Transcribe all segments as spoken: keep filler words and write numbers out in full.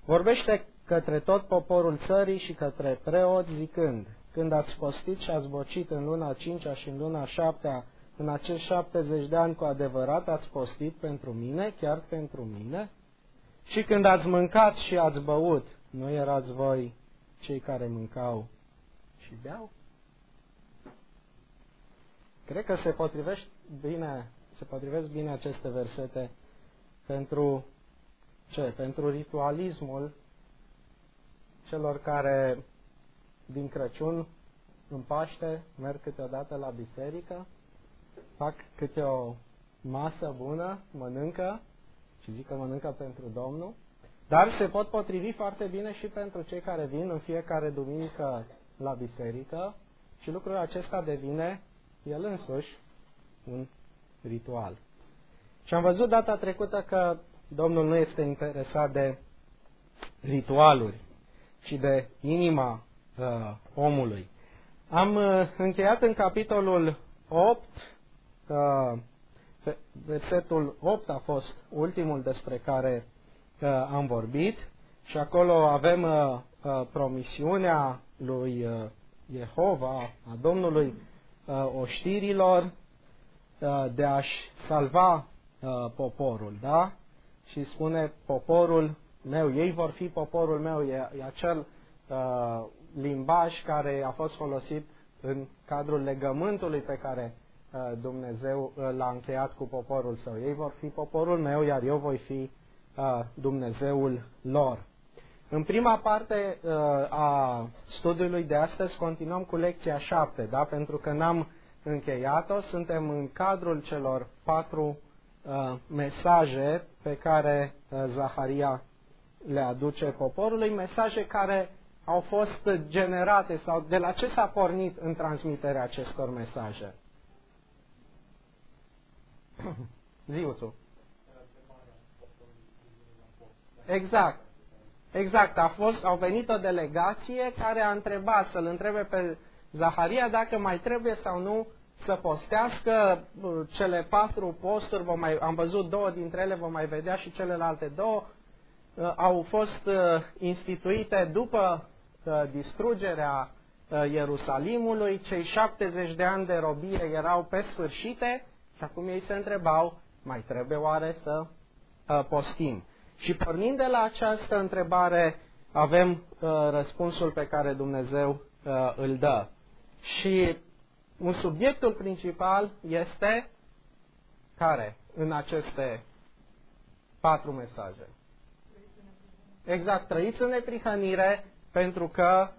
Vorbește către tot poporul țării și către preoți zicând: când ați postit și ați bocit în luna cincea și în luna șaptea, în acești șaptezeci de ani cu adevărat ați postit pentru mine, chiar pentru mine? Și când ați mâncat și ați băut, nu erați voi cei care mâncau și beau? Cred că se potrivește bine, se potrivesc bine aceste versete pentru ce? Pentru ritualismul celor care din Crăciun în Paște merg câteodată la biserică, fac câte o masă bună, mănâncă și zic că mănâncă pentru Domnul, dar se pot potrivi foarte bine și pentru cei care vin în fiecare duminică la biserică și lucrul acesta devine el însuși un ritual. Și am văzut data trecută că Domnul nu este interesat de ritualuri, ci de inima uh, omului. Am uh, încheiat în capitolul opt, uh, versetul opt a fost ultimul despre care uh, am vorbit și acolo avem uh, uh, promisiunea lui uh, Jehova, a Domnului uh, oștirilor, uh, de a-și salva uh, poporul, da? Și spune poporul meu, ei vor fi poporul meu, e, e acel uh, limbaj care a fost folosit în cadrul legământului pe care uh, Dumnezeu uh, l-a încheiat cu poporul său. Ei vor fi poporul meu, iar eu voi fi uh, Dumnezeul lor. În prima parte uh, a studiului de astăzi continuăm cu lecția șapte, da? Pentru că n-am încheiat-o, suntem în cadrul celor patru uh, mesaje pe care uh, Zaharia le aduce poporului, mesaje care au fost generate sau de la ce s-a pornit în transmiterea acestor mesaje? Ziuțu. Exact. Exact. A fost, au venit o delegație care a întrebat, să-l întrebe pe Zaharia dacă mai trebuie sau nu să postească cele patru posturi, vom mai, am văzut două dintre ele, vom mai vedea și celelalte două, au fost instituite după distrugerea Ierusalimului, cei șaptezeci de ani de robie erau pe sfârșite și acum ei se întrebau, mai trebuie oare să postim? Și pornind de la această întrebare, avem răspunsul pe care Dumnezeu îl dă. Și un subiectul principal este care în aceste patru mesaje? Exact, trăiți în neprihănire, pentru că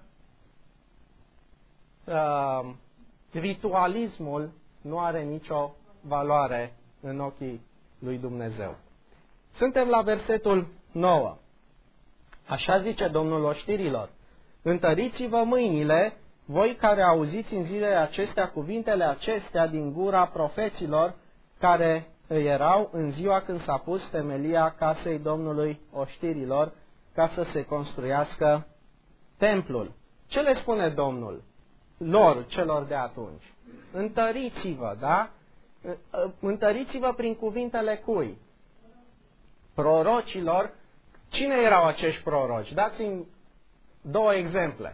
uh, ritualismul nu are nicio valoare în ochii lui Dumnezeu. Suntem la versetul nouă. Așa zice Domnul oștirilor: întăriți-vă mâinile, voi care auziți în zilele acestea cuvintele acestea din gura profeților care erau în ziua când s-a pus temelia casei Domnului oștirilor, ca să se construiască templul. Ce le spune Domnul lor, celor de atunci? Întăriți-vă, da? Întăriți-vă prin cuvintele cui? Prorocilor. Cine erau acești proroci? Dați-mi două exemple.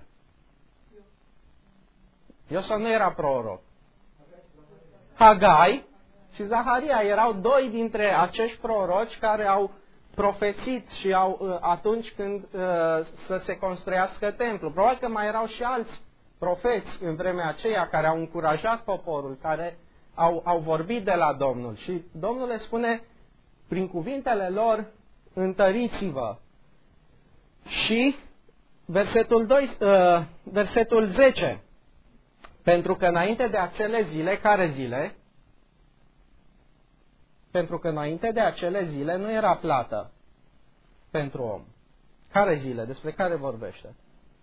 Iosua nu era proroc. Hagai și Zaharia erau doi dintre acești proroci care au profețit și au atunci când uh, să se construiască templul. Probabil că mai erau și alți profeți în vremea aceea care au încurajat poporul, care au, au vorbit de la Domnul. Și Domnul le spune prin cuvintele lor: întăriți-vă. Și versetul, doi, uh, versetul zece. Pentru că înainte de acele zile, care zile? Pentru că înainte de acele zile nu era plată pentru om. Care zile? Despre care vorbește?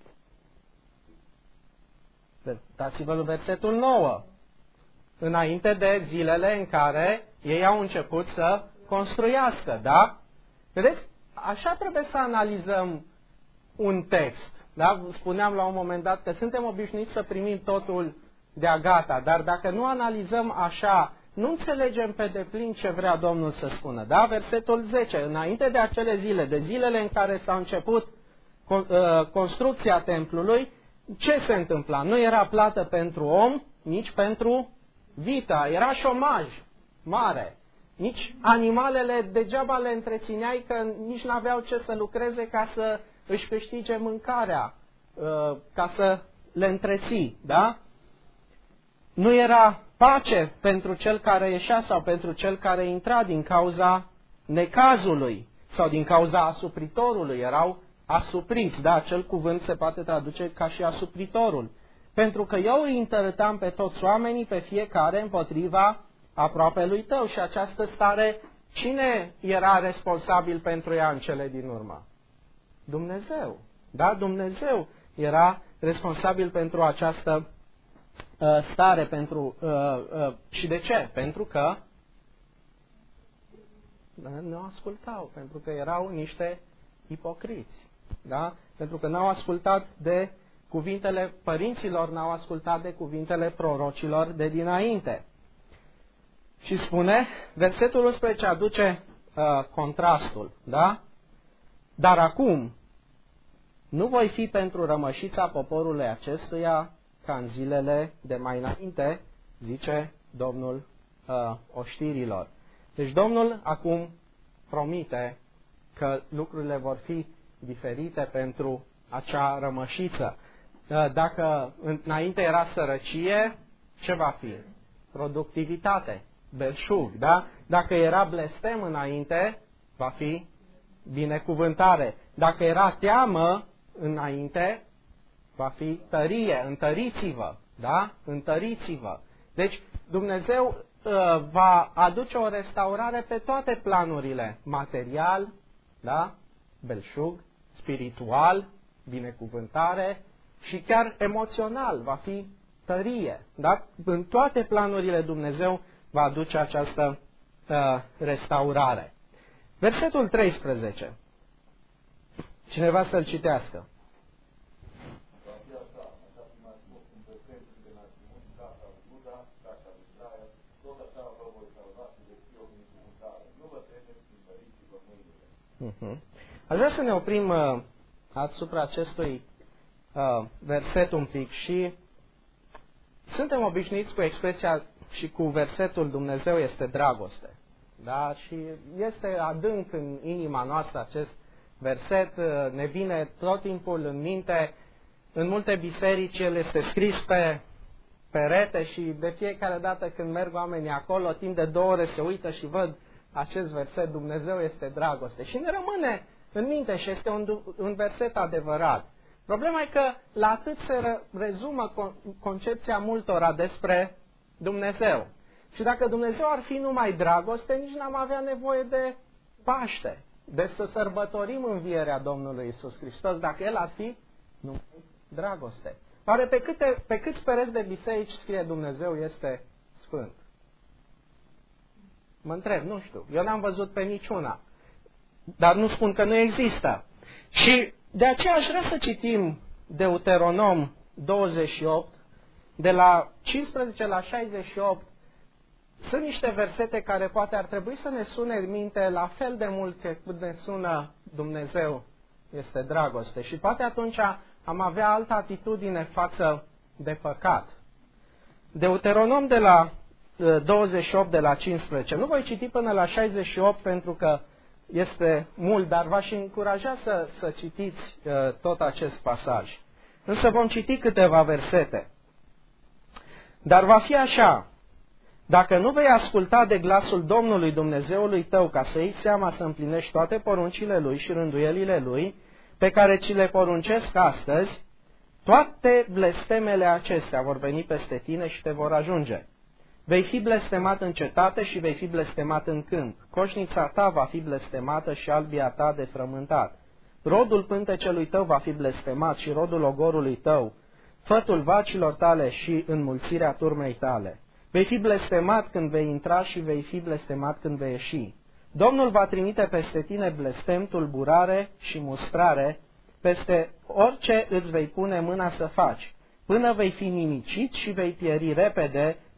Dați-vă în versetul nouă. Înainte de zilele în care ei au început să construiască, da? Vedeți? Așa trebuie să analizăm un text. Da? Spuneam la un moment dat că suntem obișnuiți să primim totul de-a gata, dar dacă nu analizăm așa nu înțelegem pe deplin ce vrea Domnul să spună. Da? Versetul zece. Înainte de acele zile, de zilele în care s-a început construcția templului, ce se întâmpla? Nu era plată pentru om, nici pentru vita. Era șomaj mare. Nici animalele degeaba le întrețineai, că nici n-aveau ce să lucreze ca să își câștige mâncarea, ca să le întreții. Da? Nu era pace pentru cel care ieșea sau pentru cel care intra din cauza necazului sau din cauza asupritorului. Erau asupriți, da, acel cuvânt se poate traduce ca și asupritorul. Pentru că eu îi întărâtam pe toți oamenii, pe fiecare împotriva aproapelui tău. Și această stare, cine era responsabil pentru ea în cele din urmă? Dumnezeu. Da, Dumnezeu era responsabil pentru această uh, stare. Pentru, uh, uh, și de ce? Pentru că nu ascultau, pentru că erau niște ipocriți. Da? Pentru că n-au ascultat de cuvintele părinților, n-au ascultat de cuvintele prorocilor de dinainte. Și spune, versetul unsprezece aduce uh, contrastul. Da? Dar acum, nu voi fi pentru rămășița poporului acestuia ca în zilele de mai înainte, zice Domnul uh, oștirilor. Deci Domnul acum promite că lucrurile vor fi diferite pentru acea rămășiță. Dacă înainte era sărăcie, ce va fi? Productivitate, belșug, da? Dacă era blestem înainte, va fi binecuvântare. Dacă era teamă înainte, va fi tărie, întăriți-vă, da? Întăriți-vă. Deci Dumnezeu uh, va aduce o restaurare pe toate planurile, material, da? Belșug, spiritual, binecuvântare și chiar emoțional, va fi tărie. Da? În toate planurile Dumnezeu va aduce această uh, restaurare. Versetul treisprezece. Cineva să-l citească. Uh-huh. Aș vrea să ne oprim uh, asupra acestui uh, verset un pic și suntem obișnuiți cu expresia și cu versetul Dumnezeu este dragoste. Da? Și este adânc în inima noastră acest verset, uh, ne vine tot timpul în minte. În multe biserici el este scris pe perete și de fiecare dată când merg oamenii acolo, timp de două ore se uită și văd acest verset, Dumnezeu este dragoste. Și ne rămâne în minte și este un, un verset adevărat. Problema e că la atât se rezumă concepția multora despre Dumnezeu. Și dacă Dumnezeu ar fi numai dragoste, nici n-am avea nevoie de Paște, de să sărbătorim învierea Domnului Iisus Hristos, dacă El ar fi numai dragoste. Oare pe, câte, pe câți pereți de biserici scrie Dumnezeu este Sfânt? Mă întreb, nu știu. Eu n-am văzut pe niciuna. Dar nu spun că nu există. Și de aceea aș vrea să citim Deuteronom douăzeci și opt, de la cincisprezece la șaizeci și opt. Sunt niște versete care poate ar trebui să ne sune în minte la fel de mult cât ne sună Dumnezeu este dragoste. Și poate atunci am avea altă atitudine față de păcat. Deuteronom de la douăzeci și opt, de la cincisprezece. Nu voi citi până la șaizeci și opt pentru că este mult, dar v-aș încuraja să, să citiți uh, tot acest pasaj. Însă vom citi câteva versete. Dar va fi așa, dacă nu vei asculta de glasul Domnului Dumnezeului tău ca să iei seama să împlinești toate poruncile Lui și rânduielile Lui, pe care ți le poruncesc astăzi, toate blestemele acestea vor veni peste tine și te vor ajunge. Vei fi blestemat în cetate și vei fi blestemat în câmp. Coșnița ta va fi blestemată și albia ta de frământat. Rodul pântecelui tău va fi blestemat și rodul ogorului tău, fătul vacilor tale și înmulțirea turmei tale. Vei fi blestemat când vei intra și vei fi blestemat când vei ieși. Domnul va trimite peste tine blestem, tulburare și mustrare, peste orice îți vei pune mâna să faci, până vei fi nimicit și vei pieri repede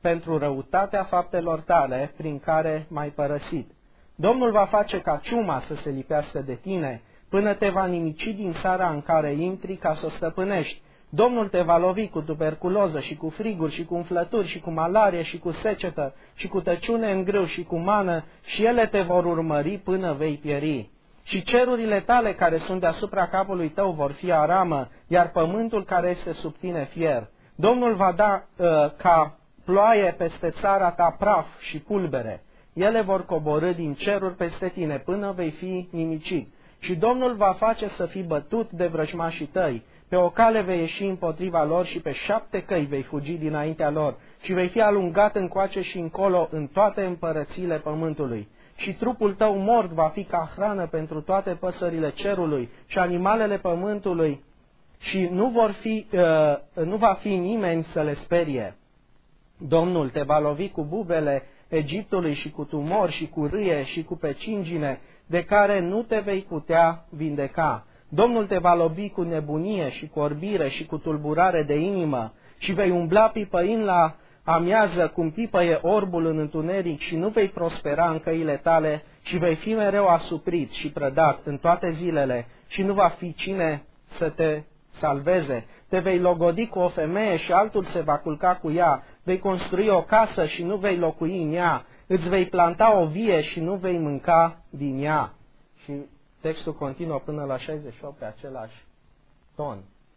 pentru răutatea faptelor tale prin care m-ai părăsit. Domnul va face ca ciuma să se lipească de tine, până te va nimici din țara în care intri ca să o stăpânești. Domnul te va lovi cu tuberculoză și cu friguri și cu umflături și cu malarie și cu secetă și cu tăciune în grâu și cu mană și ele te vor urmări până vei pieri. Și cerurile tale care sunt deasupra capului tău vor fi aramă, iar pământul care este sub tine fier. Domnul va da uh, ca ploaie peste țara ta praf și pulbere. Ele vor coborî din ceruri peste tine până vei fi nimicit. Și Domnul va face să fii bătut de vrăjmașii tăi. Pe o cale vei ieși împotriva lor și pe șapte căi vei fugi dinaintea lor și vei fi alungat încoace și încolo în toate împărățiile pământului. Și trupul tău mort va fi ca hrană pentru toate păsările cerului și animalele pământului și nu, vor fi, uh, nu va fi nimeni să le sperie. Domnul te va lovi cu bubele Egiptului și cu tumori și cu râie și cu pecingine de care nu te vei putea vindeca. Domnul te va lovi cu nebunie și cu orbire și cu tulburare de inimă și vei umbla pipăind la amiază cum pipăie orbul în întuneric și nu vei prospera în căile tale și vei fi mereu asuprit și prădat în toate zilele și nu va fi cine să te salveze. Te vei logodi cu o femeie și altul se va culca cu ea, vei construi o casă și nu vei locui în ea, îți vei planta o vie și nu vei mânca din ea. Și textul continuă până la șaizeci și opt pe același ton.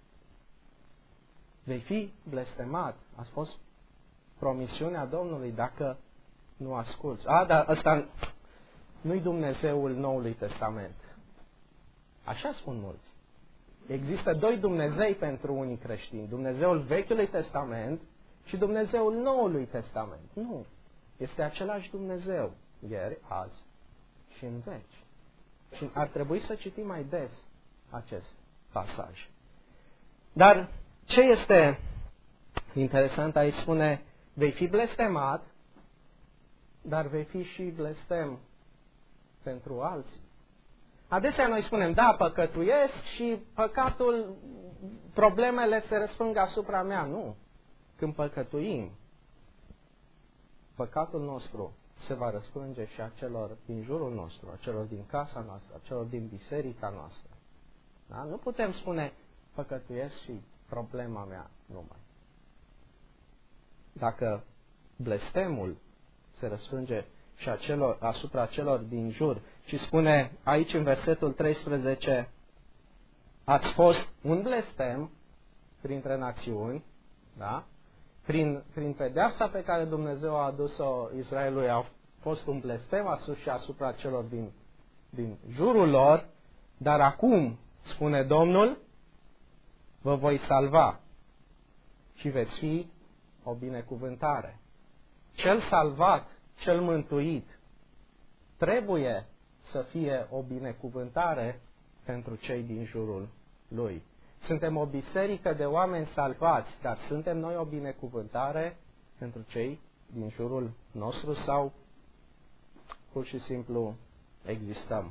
Vei fi blestemat. A fost promisiunea Domnului dacă nu asculți. A, dar ăsta nu-i Dumnezeul Noului Testament. Așa spun mulți. Există doi Dumnezei pentru unii creștini. Dumnezeul Vechiului Testament și Dumnezeul Noului Testament. Nu. Este același Dumnezeu. Ieri, azi și în veci. Și ar trebui să citim mai des acest pasaj. Dar ce este interesant aici spune, vei fi blestemat, dar vei fi și blestem pentru alții. Adesea noi spunem, da, păcătuiesc și păcatul, problemele se răsfrâng asupra mea. Nu. Când păcătuim, păcatul nostru se va răsfrânge și a celor din jurul nostru, a celor din casa noastră, a celor din biserica noastră. Da? Nu putem spune, păcătuiesc și problema mea numai. Dacă blestemul se răsfrânge și acelor, asupra celor din jur și spune aici în versetul treisprezece, ați fost un blestem printre națiuni, da? Prin, prin pedeapsa pe care Dumnezeu a adus-o Israelului a fost un blestem asus și asupra celor din, din jurul lor, dar acum, spune Domnul, vă voi salva și veți fi o binecuvântare. Cel salvat, cel mântuit, trebuie să fie o binecuvântare pentru cei din jurul lui. Suntem o biserică de oameni salvați, dar suntem noi o binecuvântare pentru cei din jurul nostru sau pur și simplu existăm?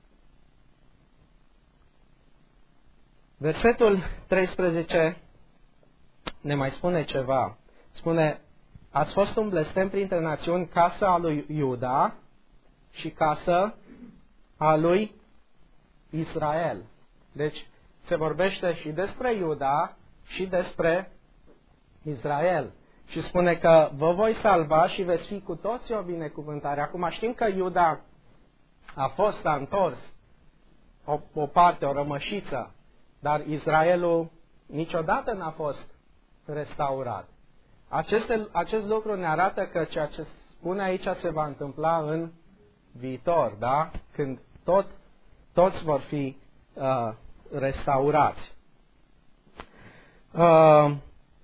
Versetul treisprezece ne mai spune ceva. Spune, ați fost un blestem printre națiuni, casa lui Iuda și casa a lui Israel. Deci, se vorbește și despre Iuda și despre Israel. Și spune că vă voi salva și veți fi cu toții o binecuvântare. Acum știm că Iuda a fost, a întors o, o parte, o rămășiță, dar Israelul niciodată n-a fost restaurat. Aceste, acest lucru ne arată că ceea ce spune aici se va întâmpla în viitor, da? Când tot, toți vor fi uh, restaurați. Uh,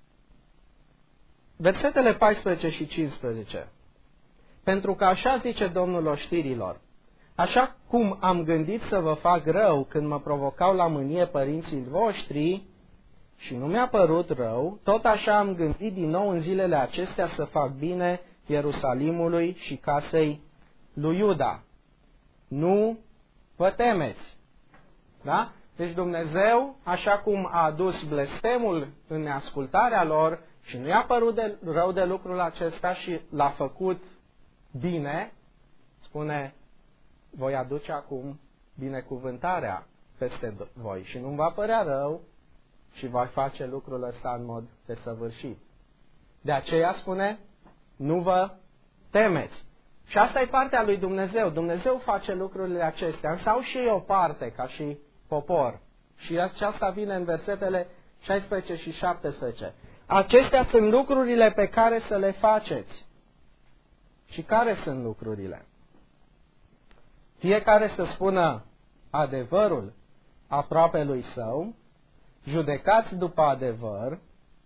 versetele paisprezece și cincisprezece. Pentru că așa zice Domnul oștirilor, așa cum am gândit să vă fac rău când mă provocau la mânie părinții voștri și nu mi-a părut rău, tot așa am gândit din nou în zilele acestea să fac bine Ierusalimului și casei lui Iuda. Nu vă temeți. Da? Deci Dumnezeu, așa cum a adus blestemul în neascultarea lor și nu i-a părut de rău de lucrul acesta și l-a făcut bine, spune, voi aduce acum binecuvântarea peste voi și nu-mi va părea rău și va face lucrul ăsta în mod desăvârșit. De aceea spune, nu vă temeți. Și asta e partea lui Dumnezeu. Dumnezeu face lucrurile acestea, însă au și ei o parte, ca și popor. Și aceasta vine în versetele șaisprezece și șaptesprezece. Acestea sunt lucrurile pe care să le faceți. Și care sunt lucrurile? Fiecare să spună adevărul aproapelui său, judecați după adevăr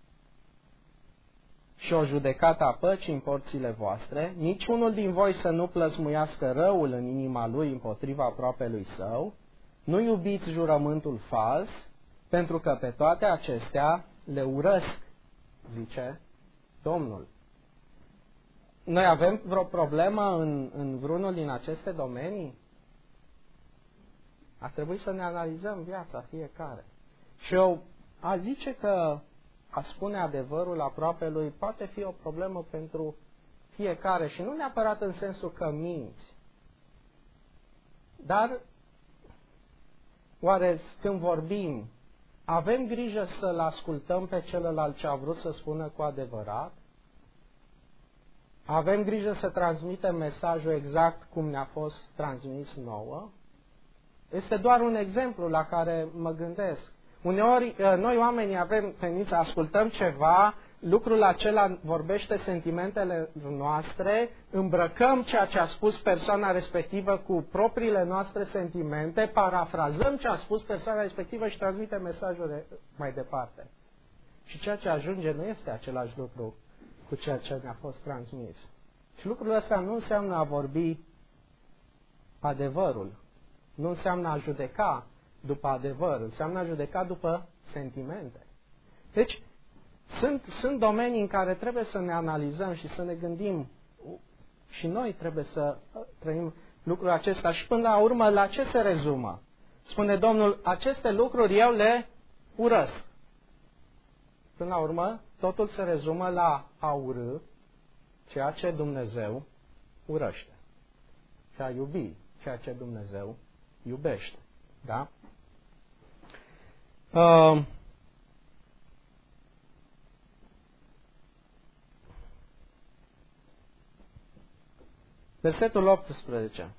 și o judecată a păcii în porțile voastre, niciunul din voi să nu plăsmuiască răul în inima lui împotriva aproapelui său, nu iubiți jurământul fals, pentru că pe toate acestea le urăsc, zice Domnul. Noi avem vreo problemă în, în vreunul din aceste domenii? Ar trebui să ne analizăm viața fiecare. Și eu a zice că a spune adevărul aproapelui poate fi o problemă pentru fiecare și nu neapărat în sensul că minți. Dar oare când vorbim, avem grijă să-l ascultăm pe celălalt ce a vrut să spună cu adevărat? Avem grijă să transmitem mesajul exact cum ne-a fost transmis nouă? Este doar un exemplu la care mă gândesc. Uneori, noi oamenii avem tendința, ascultăm ceva, lucrul acela vorbește sentimentele noastre, îmbrăcăm ceea ce a spus persoana respectivă cu propriile noastre sentimente, parafrazăm ce a spus persoana respectivă și transmitem mesajul mai departe. Și ceea ce ajunge nu este același lucru cu ceea ce ne-a fost transmis. Și lucrul ăsta nu înseamnă a vorbi adevărul, nu înseamnă a judeca după adevăr, înseamnă a judeca după sentimente. Deci, sunt, sunt domenii în care trebuie să ne analizăm și să ne gândim și noi trebuie să trăim lucrul acesta. Și până la urmă, la ce se rezumă? Spune Domnul, aceste lucruri eu le urăsc. Până la urmă, totul se rezumă la a urâ ceea ce Dumnezeu urăște. Și a iubi ceea ce Dumnezeu iubește. Da? Uh, versetul optsprezece.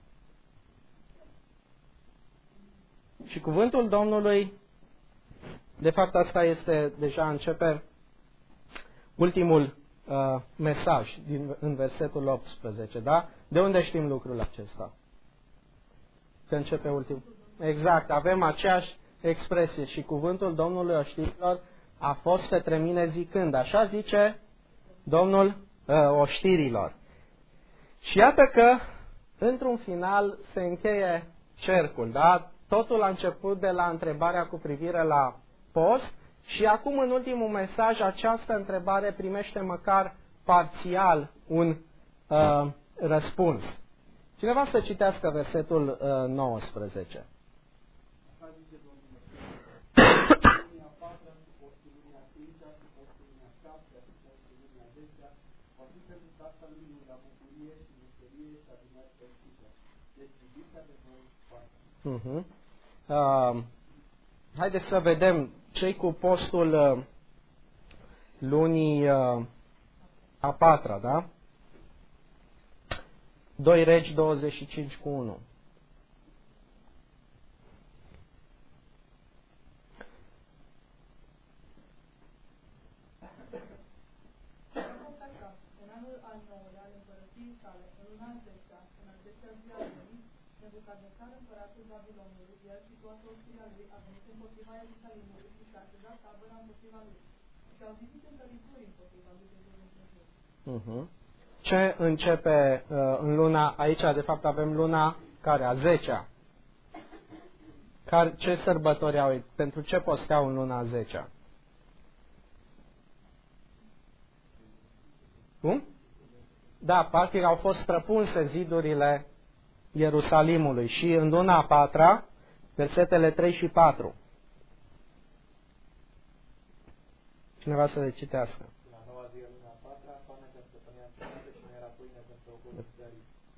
Și cuvântul Domnului, de fapt asta este, deja începe ultimul uh, mesaj din, în versetul optsprezece, da? De unde știm lucrul acesta? Că începe ultimul. Exact, avem aceeași expresie și cuvântul Domnului oștirilor a fost către mine zicând, așa zice Domnul uh, oștirilor. Și iată că, într-un final, se încheie cercul, da? Totul a început de la întrebarea cu privire la post și acum, în ultimul mesaj, această întrebare primește măcar parțial un uh, răspuns. Cineva să citească versetul uh, nouăsprezece. Uh-huh. Uh, haideți să vedem ce-i cu postul uh, lunii uh, a patra, da? doi Regi douăzeci și cinci cu unu. Uh-huh. Ce începe uh, în luna, aici de fapt avem luna care? A zecea. Care, ce sărbători au? Pentru ce posteau în luna a zecea? Cum? Da, practic au fost străpunse zidurile Ierusalimului și în luna a patra, versetele trei și patru. Cineva să le citească. La noua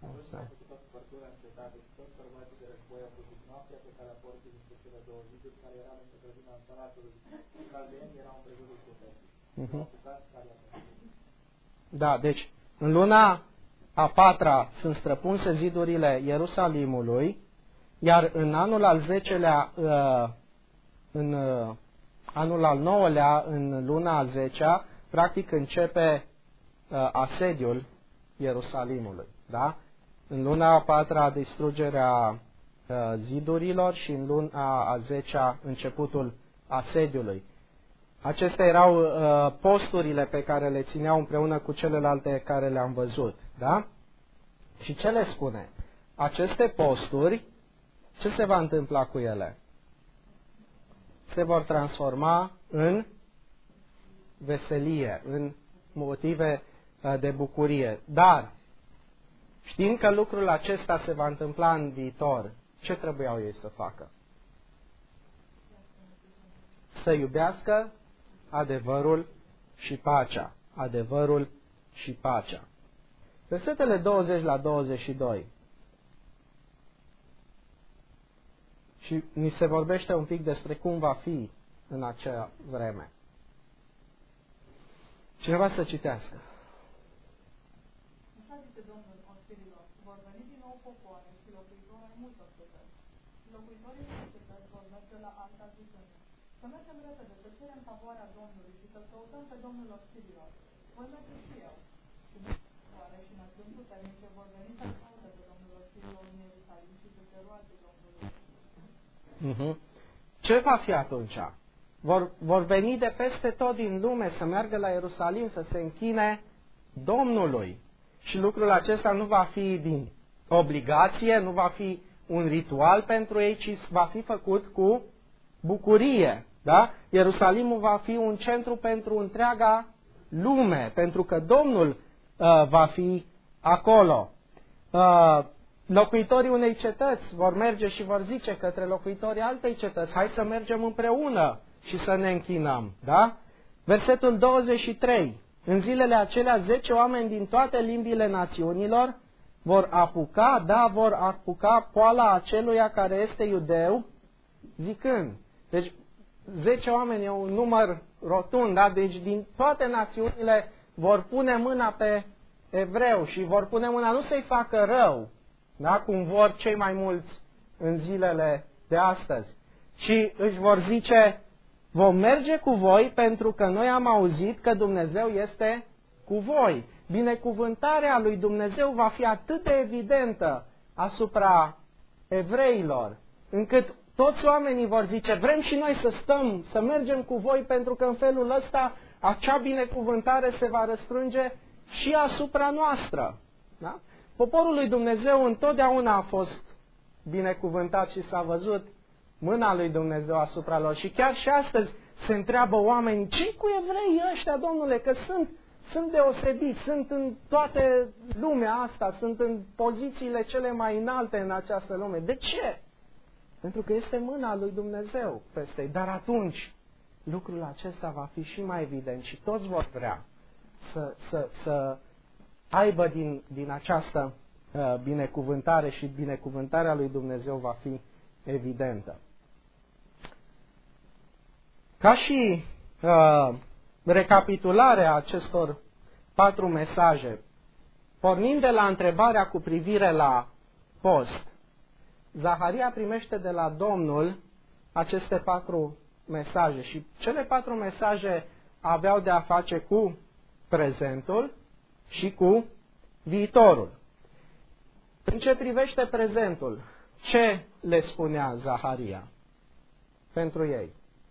Da, deci în luna a patra sunt străpunse zidurile Ierusalimului, iar în anul al zecelea, în anul al nouălea, în luna a zecea, practic începe asediul Ierusalimului. Da? În luna a patra distrugerea zidurilor și în luna a zecea începutul asediului. Acestea erau uh, posturile pe care le țineau împreună cu celelalte care le-am văzut. Da? Și ce le spune? Aceste posturi, ce se va întâmpla cu ele? Se vor transforma în veselie, în motive uh, de bucurie. Dar, știind că lucrul acesta se va întâmpla în viitor, ce trebuiau ei să facă? Să iubească adevărul și pacea. Adevărul și pacea. Versetele douăzeci la douăzeci și doi. Și ni se vorbește un pic despre cum va fi în acea vreme. Cineva să citească. Așa zice Domnul oștirilor, vor veni din nou popoare și locuitori ai multor cetăți. Locuitorii unei cetăți vor merge la alta zicând: să mergem repede, să cerem favoarea Domnului și să-L căutăm pe Domnul oștirilor. Voi merge și eu. Și popoare și națiuni puternice vor veni să caute pe Domnul oștirilor în Ierusalim și să se roage Domnului. Uh-huh. Ce va fi atunci? Vor, vor veni de peste tot din lume să meargă la Ierusalim să se închine Domnului. Și lucrul acesta nu va fi din obligație, nu va fi un ritual pentru ei, ci va fi făcut cu bucurie. Da? Ierusalimul va fi un centru pentru întreaga lume, pentru că Domnul uh, va fi acolo. Uh, locuitorii unei cetăți vor merge și vor zice către locuitorii altei cetăți: hai să mergem împreună și să ne închinăm. Da? Versetul douăzeci și trei. În zilele acelea, zece oameni din toate limbile națiunilor vor apuca, da, vor apuca poala aceluia care este iudeu, zicând. Deci, zece oameni e un număr rotund, da? Deci din toate națiunile vor pune mâna pe evreu și vor pune mâna, nu să-i facă rău, da? Cum vor cei mai mulți în zilele de astăzi, ci își vor zice: vom merge cu voi pentru că noi am auzit că Dumnezeu este cu voi. Binecuvântarea lui Dumnezeu va fi atât de evidentă asupra evreilor, încât toți oamenii vor zice: vrem și noi să stăm, să mergem cu voi, pentru că în felul ăsta acea binecuvântare se va răstrânge și asupra noastră. Da? Poporul lui Dumnezeu întotdeauna a fost binecuvântat și s-a văzut mâna lui Dumnezeu asupra lor. Și chiar și astăzi se întreabă oamenii: ce cu evreii ăștia, Domnule, că sunt, sunt deosebiți, sunt în toată lumea asta, sunt în pozițiile cele mai înalte în această lume. De ce? Pentru că este mâna lui Dumnezeu peste ei. Dar atunci lucrul acesta va fi și mai evident și toți vor vrea să, să, să aibă din, din această uh, binecuvântare și binecuvântarea lui Dumnezeu va fi evidentă. Ca și uh, recapitularea acestor patru mesaje, pornind de la întrebarea cu privire la post, Zaharia primește de la Domnul aceste patru mesaje și cele patru mesaje aveau de a face cu prezentul și cu viitorul. În ce privește prezentul, ce le spunea Zaharia pentru ei?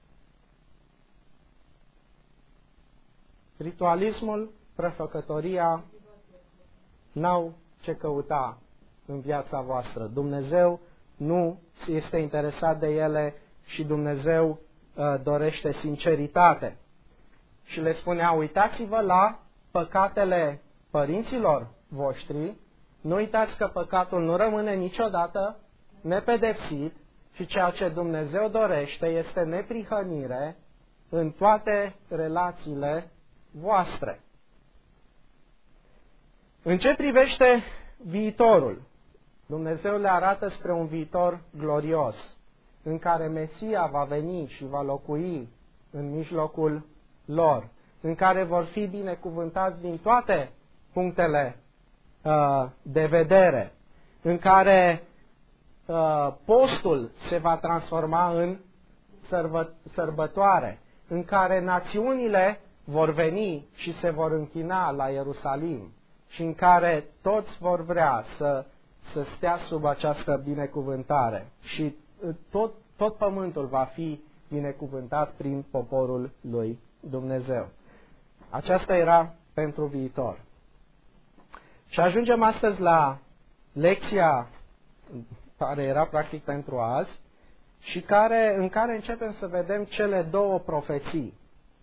Ritualismul, prefăcătoria n-au ce căuta în viața voastră. Dumnezeu nu este interesat de ele și Dumnezeu uh, dorește sinceritate. Și le spunea: uitați-vă la păcatele părinților voștri, nu uitați că păcatul nu rămâne niciodată nepedepsit și ceea ce Dumnezeu dorește este neprihănire în toate relațiile voastre. În ce privește viitorul. Dumnezeu le arată spre un viitor glorios, în care Mesia va veni și va locui în mijlocul lor, în care vor fi binecuvântați din toate punctele uh, de vedere, în care uh, postul se va transforma în sărbă, sărbătoare, în care națiunile vor veni și se vor închina la Ierusalim și în care toți vor vrea să, să stea sub această binecuvântare și tot, tot pământul va fi binecuvântat prin poporul lui Dumnezeu. Aceasta era pentru viitor. Și ajungem astăzi la lecția care era practic pentru azi și care, în care începem să vedem cele două profeții.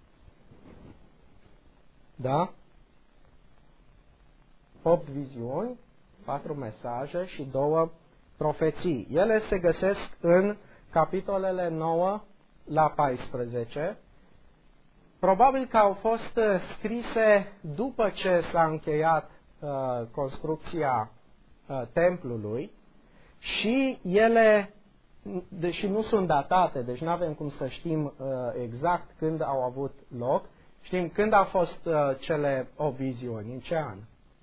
Da? Opt viziuni, patru mesaje și două profeții. Ele se găsesc în capitolele nouă la paisprezece. Probabil că au fost scrise după ce s-a încheiat uh, construcția uh, templului și ele, deși nu sunt datate, deci nu avem cum să știm uh, exact când au avut loc, știm când au fost uh, cele opt viziuni, în ce an?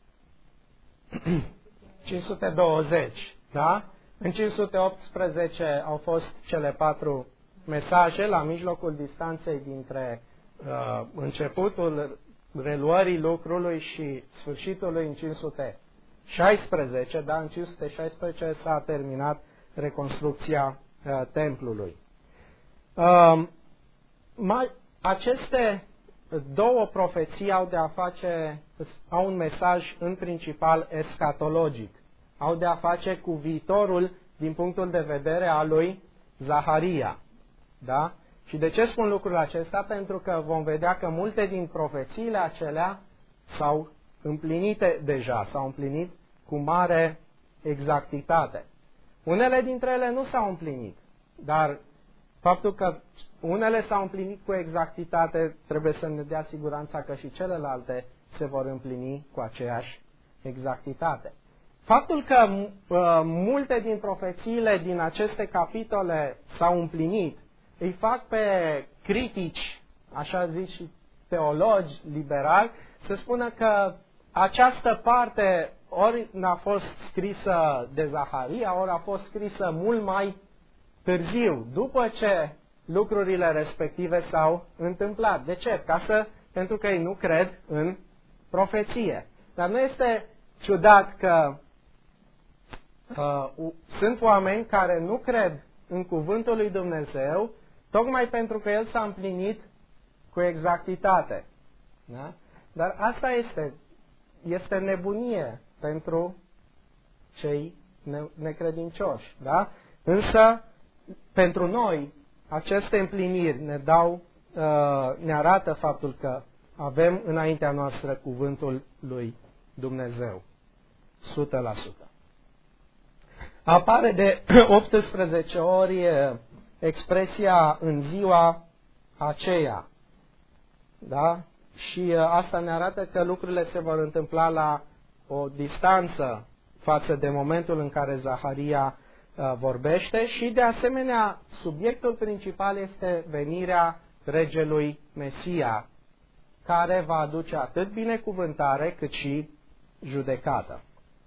cinci sute douăzeci, da? În cinci sute optsprezece au fost cele patru mesaje la mijlocul distanței dintre uh, începutul reluării lucrului și sfârșitul lui în cinci sute șaisprezece, da? În cinci sute șaisprezece s-a terminat reconstrucția uh, templului. Uh, mai, aceste două profeții au de a face, au un mesaj în principal escatologic. Au de a face cu viitorul din punctul de vedere al lui Zaharia. Da? Și de ce spun lucrul acesta? Pentru că vom vedea că multe din profețiile acelea s-au împlinit deja, s-au împlinit cu mare exactitate. Unele dintre ele nu s-au împlinit, dar faptul că unele s-au împlinit cu exactitate trebuie să ne dea siguranța că și celelalte se vor împlini cu aceeași exactitate. Faptul că uh, multe din profețiile din aceste capitole s-au împlinit îi fac pe critici, așa zic și teologi liberali, să spună că această parte ori n-a fost scrisă de Zaharia, ori a fost scrisă mult mai târziu, după ce lucrurile respective s-au întâmplat. De ce? Ca să, pentru că ei nu cred în profeție. Dar nu este ciudat că uh, sunt oameni care nu cred în cuvântul lui Dumnezeu, tocmai pentru că el s-a împlinit cu exactitate. Da? Dar asta este, este nebunie pentru cei necredincioși. Da? Însă, pentru noi, aceste împliniri ne dau, ne arată faptul că avem înaintea noastră cuvântul lui Dumnezeu. o sută la sută. Apare de optsprezece ori expresia în ziua aceea. Da? Și asta ne arată că lucrurile se vor întâmpla la o distanță față de momentul în care Zaharia vorbește și, de asemenea, subiectul principal este venirea regelui Mesia, care va aduce atât binecuvântare cât și judecată.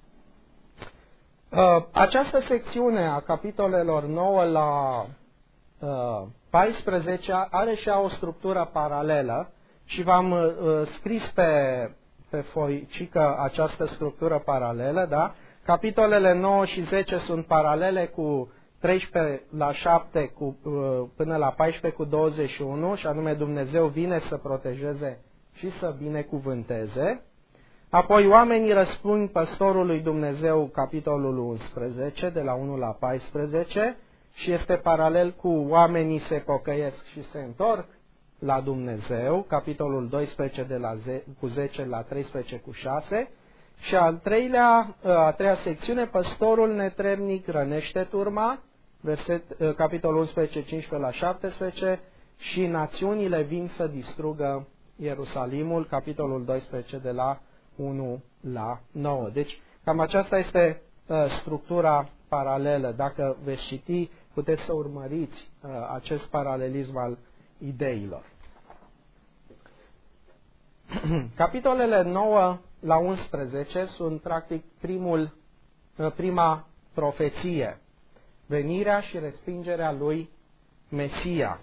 Această secțiune a capitolelor nouă la paisprezece are și ea o structură paralelă și v-am scris pe, pe foicică această structură paralelă, da? Capitolele nouă și zece sunt paralele cu treisprezece la șapte cu, până la paisprezece cu douăzeci și unu, și anume Dumnezeu vine să protejeze și să binecuvânteze. Apoi oamenii răspund păstorului Dumnezeu, capitolul unsprezece, de la unu la paisprezece, și este paralel cu oamenii se pocăiesc și se întorc la Dumnezeu, capitolul doisprezece, de la ze- cu zece la treisprezece cu șase. Și al treilea, a treia secțiune, păstorul netrebnic rănește turma, verset, capitolul unsprezece, cincisprezece la șaptesprezece, și națiunile vin să distrugă Ierusalimul, capitolul doisprezece, de la unu la nouă. Deci, Cam aceasta este uh, structura paralelă. Dacă veți citi, puteți să urmăriți uh, acest paralelism al ideilor. Capitolele nouă la unsprezece sunt practic primul, uh, prima profeție, venirea și respingerea lui Mesia.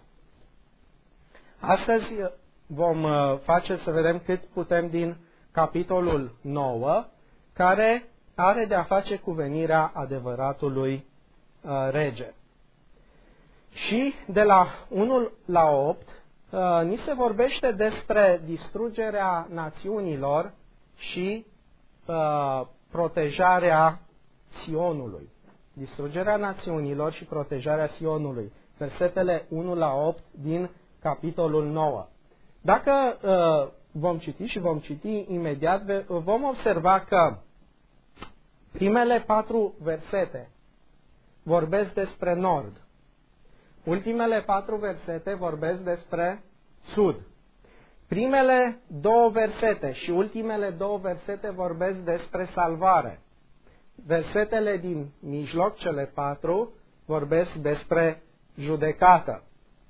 Astăzi vom uh, face să vedem cât putem din capitolul nouă, care are de a face cu venirea adevăratului uh, rege. Și de la unu la opt uh, ni se vorbește despre distrugerea națiunilor și uh, protejarea Sionului. Distrugerea națiunilor și protejarea Sionului. Versetele unu la opt din capitolul nouă. Dacă uh, vom citi și vom citi imediat, vom observa că primele patru versete vorbesc despre nord. Ultimele patru versete vorbesc despre sud. Primele două versete și ultimele două versete vorbesc despre salvare. Versetele din mijloc, cele patru, vorbesc despre judecată.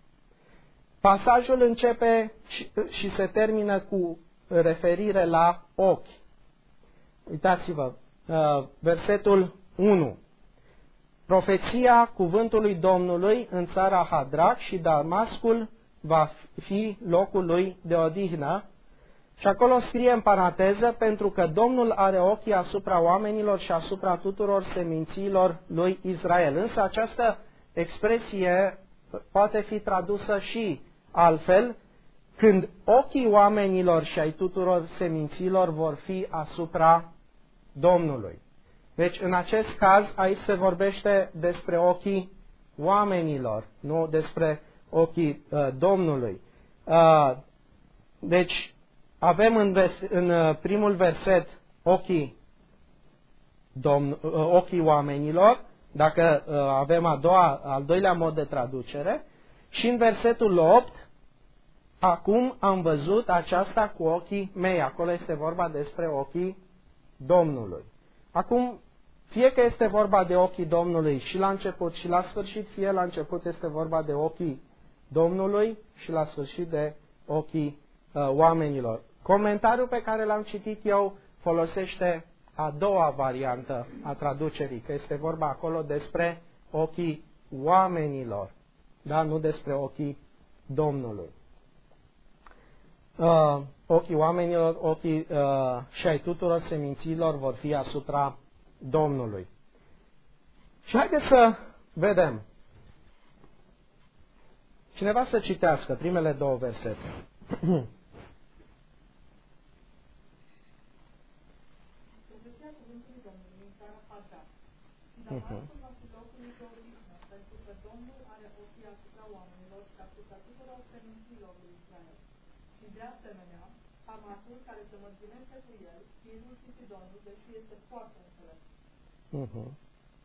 Pasajul începe și, și se termină cu referire la ochi. Uitați-vă, versetul unu. Profeția cuvântului Domnului în țara Hadrac și Damascul va fi locul lui de odihnă. Și acolo scrie în paranteză, pentru că Domnul are ochii asupra oamenilor și asupra tuturor semințiilor lui Israel. Însă această expresie poate fi tradusă și altfel, când ochii oamenilor și ai tuturor seminților vor fi asupra Domnului. Deci, în acest caz, aici se vorbește despre ochii oamenilor, nu despre ochii uh, Domnului. Uh, deci, avem în, vers, în uh, primul verset ochii, domn, uh, ochii oamenilor, dacă uh, avem a doua, al doilea mod de traducere, și în versetul opt, acum am văzut aceasta cu ochii mei. Acolo este vorba despre ochii Domnului. Acum, fie că este vorba de ochii Domnului și la început și la sfârșit, fie la început este vorba de ochii Domnului și la sfârșit de ochii uh, oamenilor. Comentariul pe care l-am citit eu folosește a doua variantă a traducerii, că este vorba acolo despre ochii oamenilor, da? Nu despre ochii Domnului. Uh, ochii oamenilor, ochii uh, și ai tuturor seminților vor fi asupra Domnului. Și haideți să vedem. Cineva să citească primele două versete. Uh-huh. Uh-huh.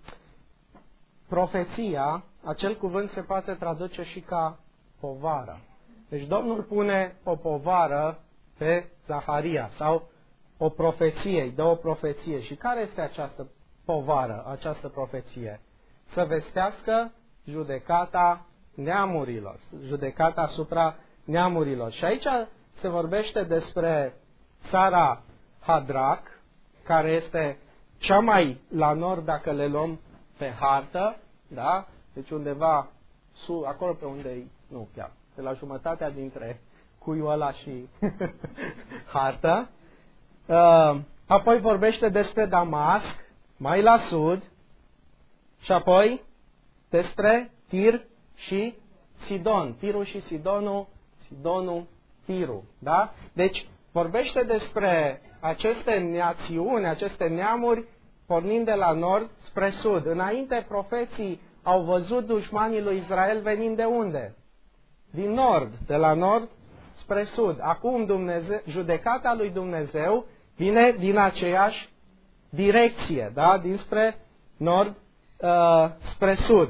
Profeția, acel cuvânt se poate traduce și ca povară. Deci Domnul pune o povară pe Zaharia sau o profeție, îi dă o profeție. Și care este această povară, această profeție? Să vestească judecata neamurilor, judecata asupra neamurilor. Și aici se vorbește despre țara Hadrac, care este cea mai la nord dacă le luăm pe hartă, da? Deci undeva sus, acolo pe unde, nu chiar, pe la jumătatea dintre cuiul ăla și hartă. Uh, apoi vorbește despre Damasc, mai la sud, și apoi despre Tir și Sidon. Tirul și Sidonul, Sidonul, Tirul, da? Deci vorbește despre aceste națiuni, aceste neamuri, pornind de la nord spre sud. Înainte, profeții au văzut dușmanii lui Israel venind de unde? Din nord, de la nord spre sud. Acum Dumnezeu, judecata lui Dumnezeu vine din aceeași direcție, da? Dinspre nord uh, spre sud.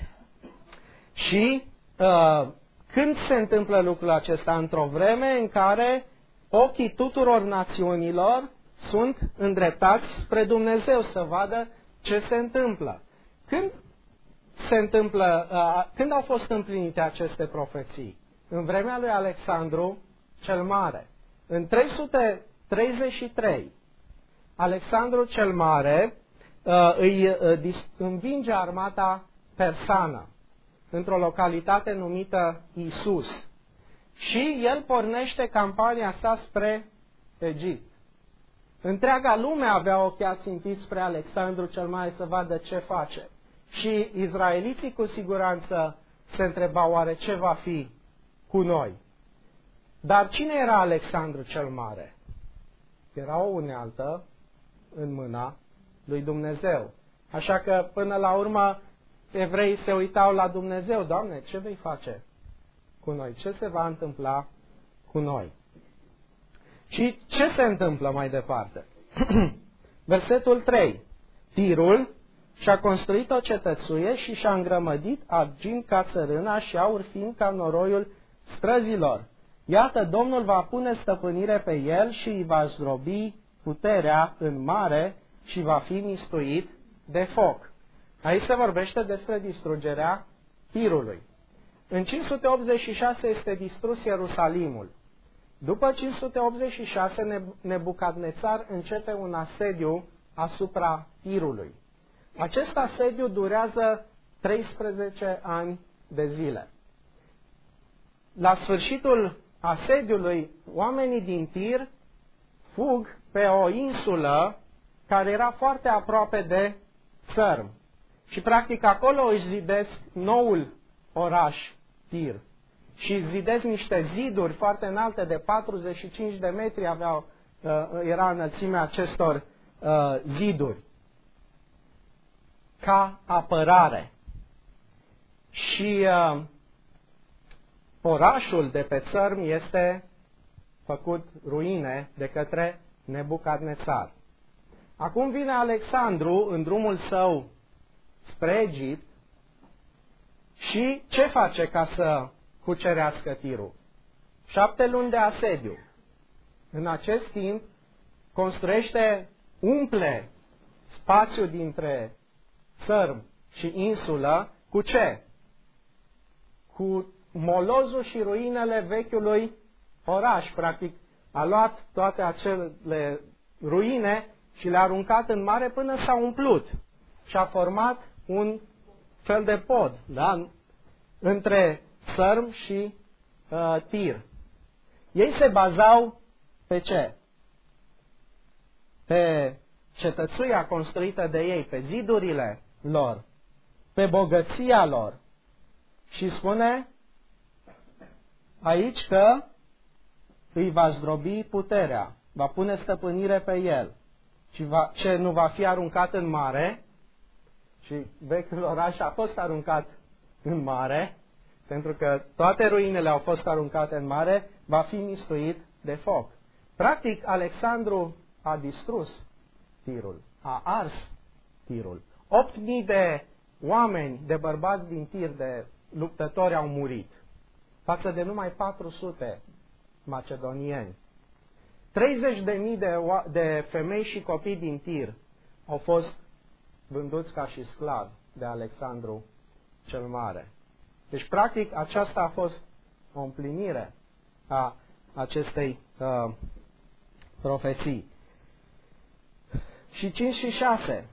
Și uh, când se întâmplă lucrul acesta? Într-o vreme în care ochii tuturor națiunilor sunt îndreptați spre Dumnezeu să vadă ce se întâmplă. Când se întâmplă, uh, când au fost împlinite aceste profeții? În vremea lui Alexandru cel Mare. În trei sute treizeci și trei, Alexandru cel Mare uh, îi uh, învinge armata persană într-o localitate numită Isus. Și el pornește campania sa spre Egipt. Întreaga lume avea ochii ațintiți spre Alexandru cel Mare să vadă ce face. Și izraeliții cu siguranță se întrebau oare ce va fi cu noi. Dar cine era Alexandru cel Mare? Era o unealtă în mâna lui Dumnezeu. Așa că până la urmă evreii se uitau la Dumnezeu. Doamne, ce vei face cu noi? Ce se va întâmpla cu noi? Și ce se întâmplă mai departe? Versetul trei. Tirul și-a construit o cetățuie și și-a îngrămădit argint ca țărâna și aur fin ca noroiul străzilor. Iată, Domnul va pune stăpânire pe el și îi va zdrobi puterea în mare și va fi mistuit de foc. Aici se vorbește despre distrugerea Tirului. În cinci sute optzeci și șase este distrus Ierusalimul. După cinci sute optzeci și șase, Nebucadnețar începe un asediu asupra Tirului. Acest asediu durează treisprezece ani de zile. La sfârșitul asediului, oamenii din Tir fug pe o insulă care era foarte aproape de țărm. Și practic acolo își zidesc noul oraș Tir. Și zidesc niște ziduri foarte înalte de patruzeci și cinci de metri, aveau, era înălțimea acestor ziduri. Ca apărare. Și uh, orașul de pe țărm este făcut ruine de către Nebucadnețar. Acum vine Alexandru în drumul său spre Egipt și ce face ca să cucerească Tirul? Șapte luni de asediu. În acest timp construiește, umple spațiul dintre țărm și insulă cu ce? Cu molozul și ruinele vechiului oraș. Practic a luat toate acele ruine și le-a aruncat în mare până s-a umplut. Și a format un fel de pod, da? Între țărm și uh, Tir. Ei se bazau pe ce? Pe cetățuia construită de ei, pe zidurile lor, pe bogăția lor. Și spune aici că îi va zdrobi puterea, va pune stăpânire pe el. Și va, ce nu va fi aruncat în mare, și vechiul oraș a fost aruncat în mare, pentru că toate ruinele au fost aruncate în mare, va fi mistuit de foc. Practic, Alexandru a distrus Tirul, a ars Tirul. opt mii de oameni, de bărbați din Tir, de luptători au murit, față de numai patru sute macedonieni. treizeci de mii de, de femei și copii din Tir au fost vânduți ca și sclavi de Alexandru cel Mare. Deci, practic, aceasta a fost o împlinire a acestei uh, profeții. Și cinci și șase.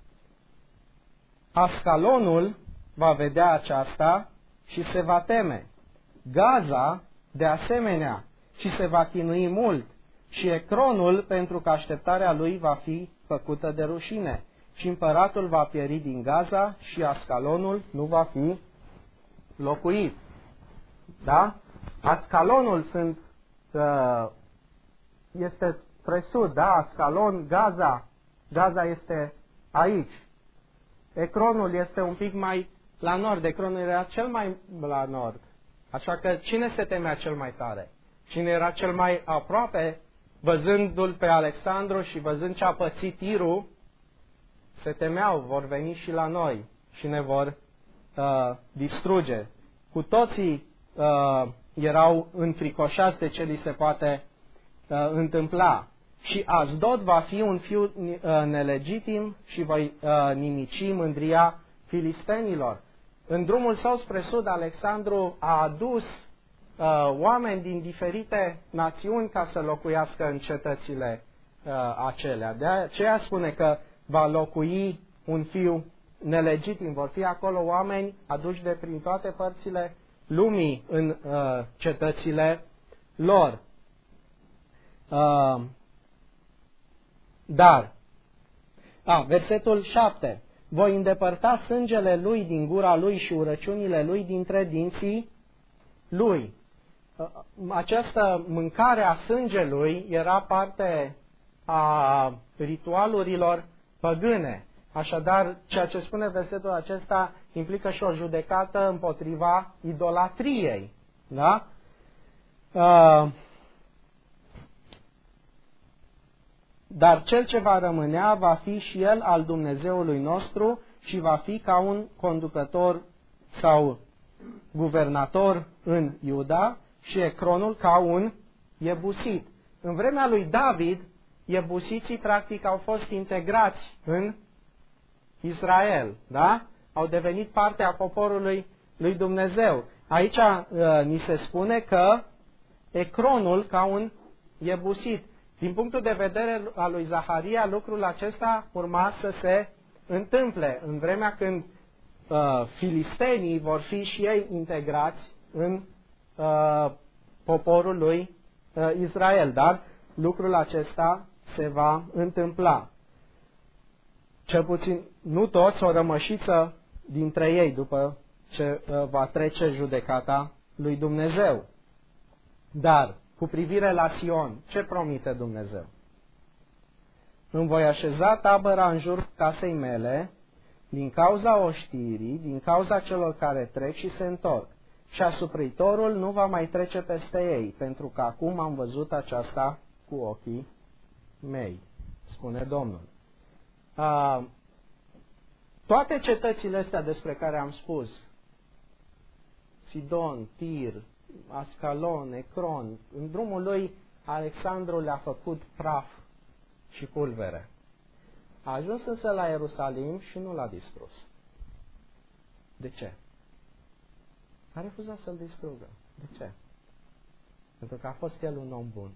Ascalonul va vedea aceasta și se va teme. Gaza, de asemenea, și se va chinui mult. Și Ecronul, pentru că așteptarea lui va fi făcută de rușine. Și împăratul va pieri din Gaza și Ascalonul nu va fi locuit. Da? Ascalonul sunt, uh, este spre sud, da? Ascalon, Gaza. Gaza este aici. Ecronul este un pic mai la nord. Ecronul era cel mai la nord. Așa că cine se temea cel mai tare? Cine era cel mai aproape, văzându-l pe Alexandru și văzând ce a pățit Tirul, se temeau, vor veni și la noi și ne vor uh, distruge. Cu toții uh, erau înfricoșați de ce li se poate uh, întâmpla. și Asdod va fi un fiu uh, nelegitim și va uh, nimici mândria filistenilor. În drumul său spre sud, Alexandru a adus uh, oameni din diferite națiuni ca să locuiască în cetățile uh, acelea. De aceea spune că va locui un fiu nelegitim. Vor fi acolo oameni aduși de prin toate părțile lumii în uh, cetățile lor. Uh, dar, a, versetul șapte. Voi îndepărta sângele lui din gura lui și urăciunile lui dintre dinții lui. Această mâncare a sângelui era parte a ritualurilor păgâne. Așadar, ceea ce spune versetul acesta implică și o judecată împotriva idolatriei. Da? Uh, Dar cel ce va rămânea va fi și el al Dumnezeului nostru și va fi ca un conducător sau guvernator în Iuda și Ecronul ca un Iebusit. În vremea lui David, Iebusiții practic au fost integrați în Israel, da? Au devenit parte a poporului lui Dumnezeu. Aici uh, ni se spune că Ecronul ca un Iebusit. Din punctul de vedere al lui Zaharia, lucrul acesta urma să se întâmple în vremea când uh, filistenii vor fi și ei integrați în uh, poporul lui uh, Israel. Dar lucrul acesta se va întâmpla. Cel puțin nu toți, o rămășiță dintre ei după ce uh, va trece judecata lui Dumnezeu. Dar cu privire la Sion, ce promite Dumnezeu? Îmi voi așeza tabăra în jurul casei mele, din cauza oștirii, din cauza celor care trec și se întorc. Și asupritorul nu va mai trece peste ei, pentru că acum am văzut aceasta cu ochii mei, spune Domnul. A, toate cetățile astea despre care am spus, Sidon, Tir, Ascalon, Ecron, în drumul lui Alexandru le-a făcut praf și pulbere. A ajuns însă la Ierusalim și nu l-a distrus. De ce? A refuzat să-l distrugă. De ce? Pentru că a fost el un om bun.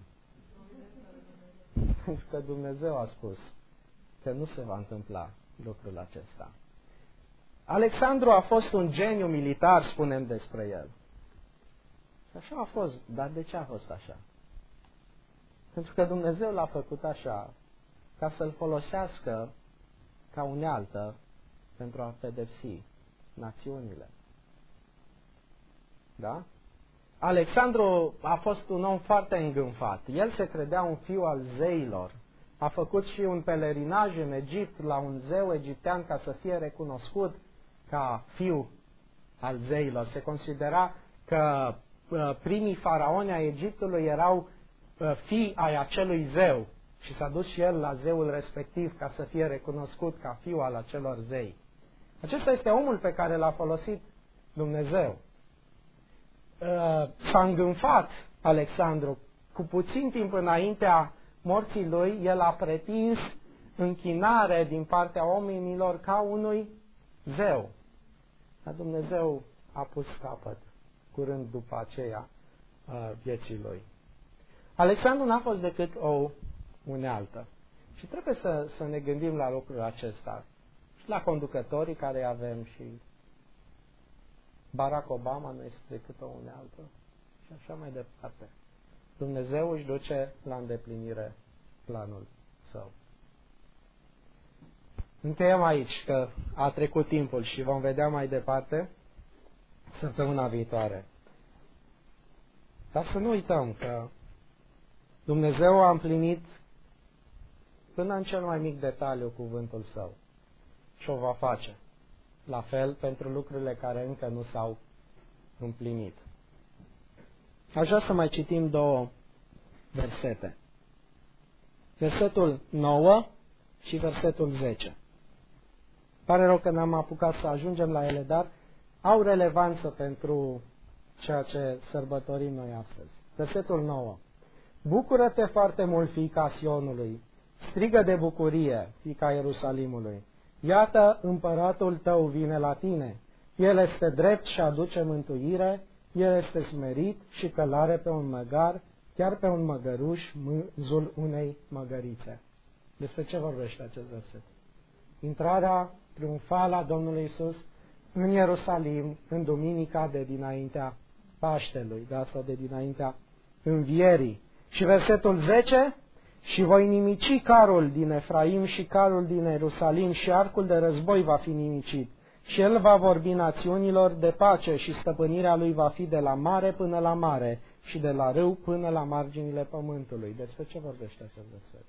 Pentru că Dumnezeu a spus că nu se va întâmpla lucrul acesta. Alexandru a fost un geniu militar, spunem despre el. Și așa a fost. Dar de ce a fost așa? Pentru că Dumnezeu l-a făcut așa ca să-l folosească ca unealtă pentru a pedepsi națiunile. Da? Alexandru a fost un om foarte îngânfat. El se credea un fiu al zeilor. A făcut și un pelerinaj în Egipt la un zeu egiptean ca să fie recunoscut ca fiu al zeilor. Se considera că primii faraoni ai Egiptului erau fii ai acelui zeu și s-a dus și el la zeul respectiv ca să fie recunoscut ca fiu al acelor zei. Acesta este omul pe care l-a folosit Dumnezeu. S-a îngânfat Alexandru. Cu puțin timp înaintea morții lui, el a pretins închinare din partea oamenilor ca unui zeu. Dar Dumnezeu a pus capăt curând după aceea vieții lui. Alexandru n-a fost decât o unealtă. Și trebuie să, să ne gândim la lucrul acesta. Și la conducătorii care avem și Barack Obama nu este decât o unealtă. Și așa mai departe. Dumnezeu își duce la îndeplinire planul său. Încheiem aici, că a trecut timpul și vom vedea mai departe săptămâna viitoare. Dar să nu uităm că Dumnezeu a împlinit până în cel mai mic detaliu cuvântul Său și o va face. La fel pentru lucrurile care încă nu s-au împlinit. Aș vrea să mai citim două versete. Versetul nouă și versetul zece. Pare rău că n-am apucat să ajungem la ele, dar au relevanță pentru ceea ce sărbătorim noi astăzi. Versetul nouă. Bucură-te foarte mult, fiica Sionului, strigă de bucurie, fiica Ierusalimului. Iată, împăratul tău vine la tine, el este drept și aduce mântuire, el este smerit și călare pe un măgar, chiar pe un măgăruș, mânzul unei măgărițe. Despre ce vorbește acest verset? Intrarea triumfală a Domnului Iisus în Ierusalim, în duminica de dinaintea Paștelui, da, sau de dinaintea învierii. Și versetul zece, și voi nimici carul din Efraim și carul din Ierusalim și arcul de război va fi nimicit. Și el va vorbi națiunilor de pace și stăpânirea lui va fi de la mare până la mare și de la râu până la marginile pământului. Despre ce vorbește acest verset?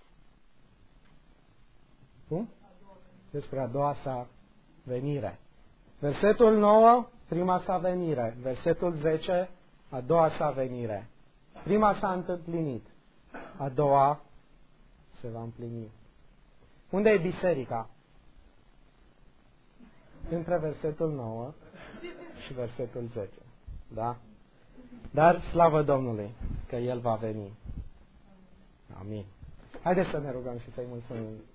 Cum? Despre a doua sa venire. Versetul nouă, prima sa venire. Versetul zece, a doua sa venire. Prima s-a împlinit, a doua se va împlini. Unde e biserica? Între versetul nouă și versetul zece. Da? Dar slavă Domnului că El va veni. Amin. Haideți să ne rugăm și să-i mulțumim.